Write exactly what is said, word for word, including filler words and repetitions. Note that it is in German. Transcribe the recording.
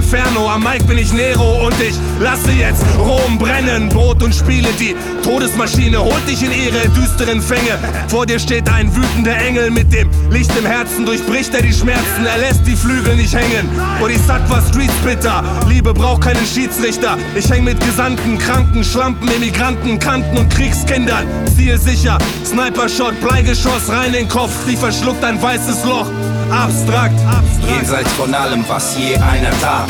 Inferno. Am Mic bin ich Nero und ich lasse jetzt Rom brennen. Brot und Spiele, die Todesmaschine holt dich in ihre düsteren Fänge. Vor dir steht ein wütender Engel mit dem Licht im Herzen, durchbricht er die Schmerzen, er lässt die Flügel nicht hängen. Bodhisattva Streets bitter, Liebe braucht keinen Schiedsrichter. Ich häng mit Gesandten, Kranken, Schlampen, Immigranten, Kanten und Kriegskindern. Zielsicher, Sniper-Shot, Bleigeschoss rein in den Kopf, die verschluckt ein weißes Loch. Abstrakt, abstrakt. Jenseits von allem, was je einer tat.